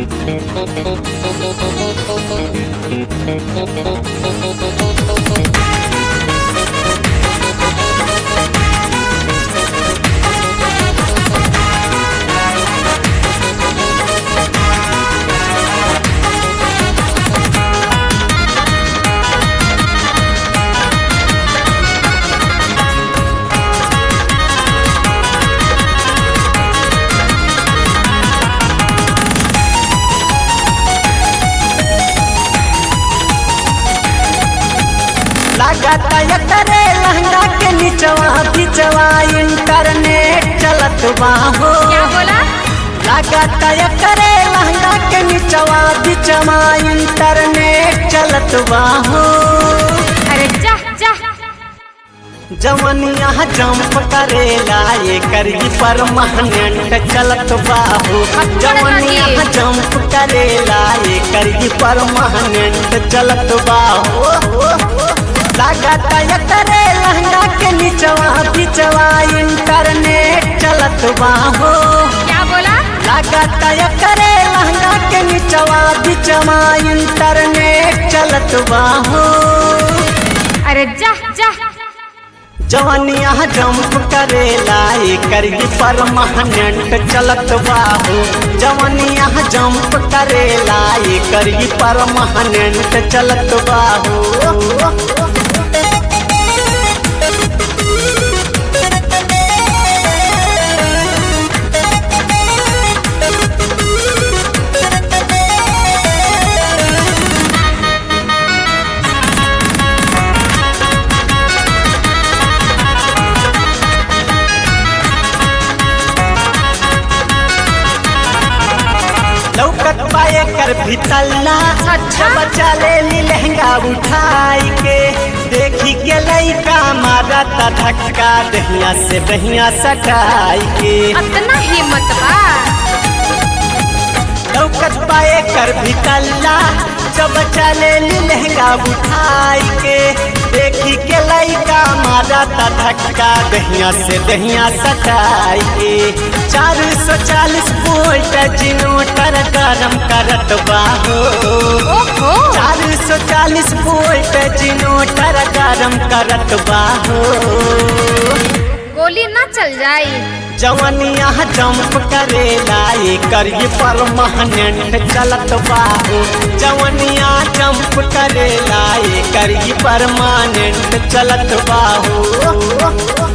लगाता करे लहंगा के निचवा बिचवा इंटरनेट चलत बाहो। क्या बोला? लगाता करे लहंगा के निचवा बिचवा इंटरनेट चलत बाहो। अरे जा जा जवनिया जंप करेला ये करी परमानेंट चलत बाहो। जवनिया जंप करेला ये करी परमानेंट चलत बाहो। लगाता करे लहंगा के निचवा बिचवा इंटरनेट चलत बाहो। क्या बोला? लगाता करे लहंगा के निचवा बिचवा इंटरनेट चलत बाहो। अरे जा जा जवनिया जंप करेला ये करी परमानेंट चलत बाहो। जवनिया जंप करेला ये करी परमानेंट चलत बाहो। लौकत पाए कर भितल्ला अच्छा। बचा ले लहंगा उठाई के देखी के लइका मारा ता धक्का दहिया से दहिया सटाई के। इतना हिम्मत बा? लौकत पाए कर भितल्ला जब चले लहंगा उठाई के देखी के लइका मारा ता धक्का दहिया से दहिया सटाई के। 440 वोल्ट जिनोटर गरम करत बाहो। ओहो 440 वोल्ट जिनोटर गरम करत बाहो। गोली ना चल जाई? जवनिया जंप करेला ये करी परमानेंट चलत बाहो। जवनिया जंप करेला ये करी परमानेंट चलत बाहो।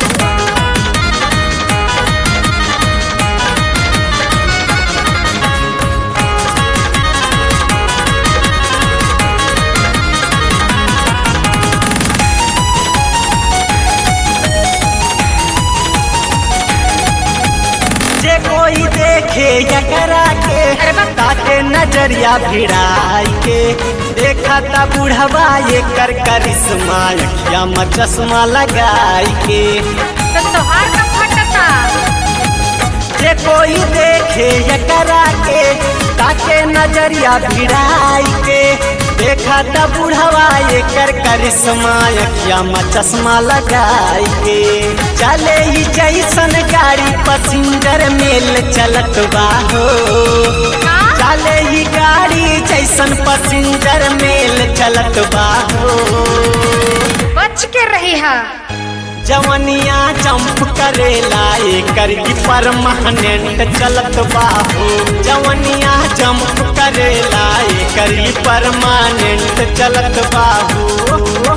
जे कोई देखे एकरा के ताके नजरिया भिड़ाई के देखा ता बुढ़वा ये कर करिश्मा अखिया में चश्मा लगाई के। तो तोहार का फटता? जे कोई देखे एकरा के ताके नजरिया भिड़ाई के देखा ता बुढ़वा ये कर करिश्मा अखिया में चश्मा लगाई के। चले ही जैसन गाड़ी पैसेंजर मेल चलत बाहो। चले ही गाड़ी जैसन पैसेंजर मेल चलत बाहो। बच के रही है। जवनिया जंप करेला ये करी परमानेंट चलत बाहो। जवनिया जंप करेला ये करी परमानेंट चलत बाहो।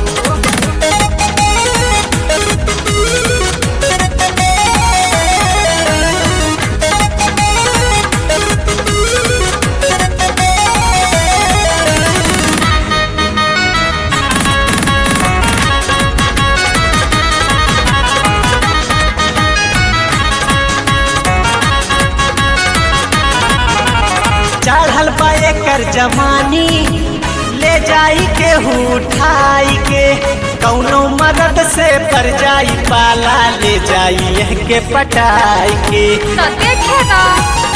चढ़ल पाए कर जवानी ले जाई के उठाई के कौनो मदद से पर जाई पाला ले जाई यह के पटाई के। तो देखेगा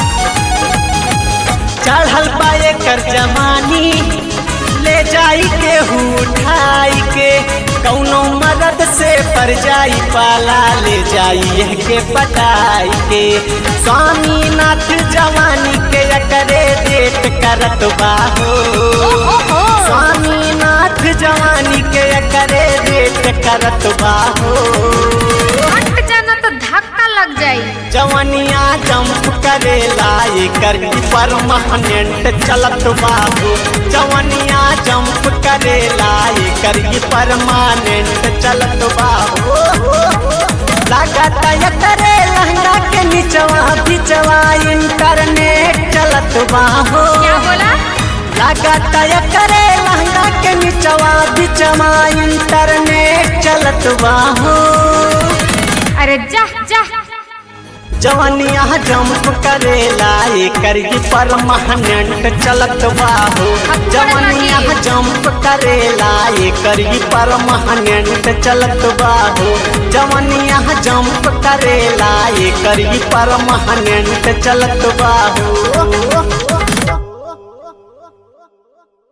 चढ़ल पाए कर जवानी ले जाई के उठाई के कौनो मदद से पर जाई पाला ले जाई यह के पटाई के। स्वामीनाथ जवानी के करे डेट करत बाहो ओहो स्वामीनाथ जवानी के करे रेट करत बाहो हट जाना तो धक्का लग जाई जवनिया जंप करेला एकर परमानेंट चलत बाबू जवनिया जंप करेला एकर परमानेंट चलत बाबू लागता करे लहंगा के निचवा बिचवा इंटरनेट चलत बाहो क्या बोला लागता करे लहंगा के निचवा बिचवा इंटरनेट चलत बाहो अरे जा जा जवनिया जंप करेला एकर परमानेंट चलत बाहो जवनिया जंप करेला एकर परमानेंट चलत बाहो जवनिया जंप करेला एकर परमानेंट चलत बाहो